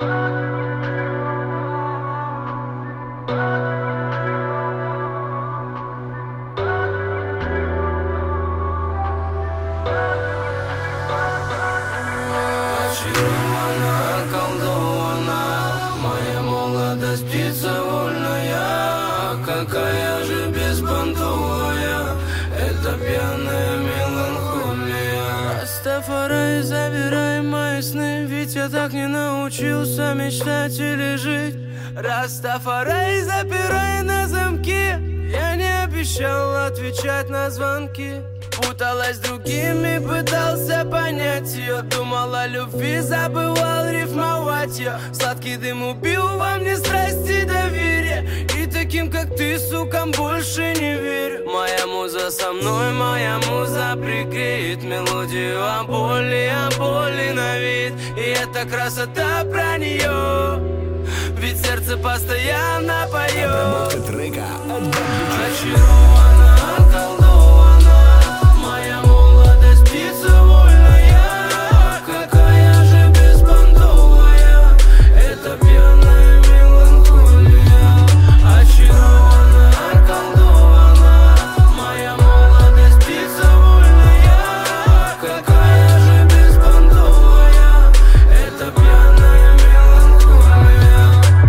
Очарована, околдована, моя молодость, птица вольная. Какая же беспонтовая эта пьяная меланхолия. Растафарай, забирай мои сны, ведь я так не научился мечтать или жить. Растафарай, запирай на замки, я не обещал отвечать на звонки. Путалась с другими, пытался понять ее. Думал о любви, забывал рифмовать ее. Сладкий дым убил во мне страсти и доверие, и таким, как ты, сукам, больше не верю. Моя муза со мной, моя муза прикреет мелодию о боли на вид. И эта красота про нее, ведь сердце постоянно поет. Очарована, околдована, моя молодость, птица вольная. Какая же беспонтовая эта пьяная меланхолия. Очарована, околдована, моя молодость, птица вольная. Какая же беспонтовая эта пьяная меланхолия.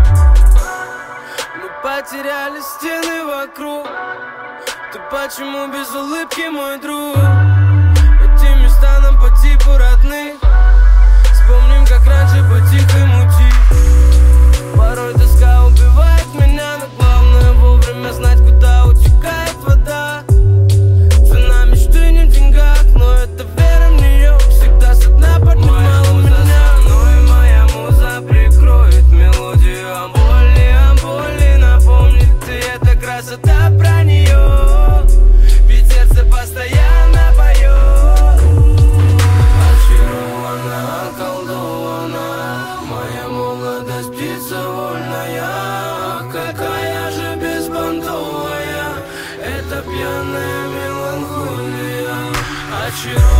Мы потеряли стены вокруг. Ты почему без улыбки, мой друг? Эти места нам по типу родны. Вспомним, как раньше по-тихому тих. Порой тоска убивает меня, но главное вовремя знать, куда утекает вода. Цена мечты не в деньгах, но это вера в нее всегда со дна поднимала меня. Моя муза прикроет мелодию о боли напомнит. И эта красота про нее, ведь сердце постоянно поет. Очарована, околдована, моя молодость, птица вольная. Какая же беспонтовая эта пьяная меланхолия. Очарована.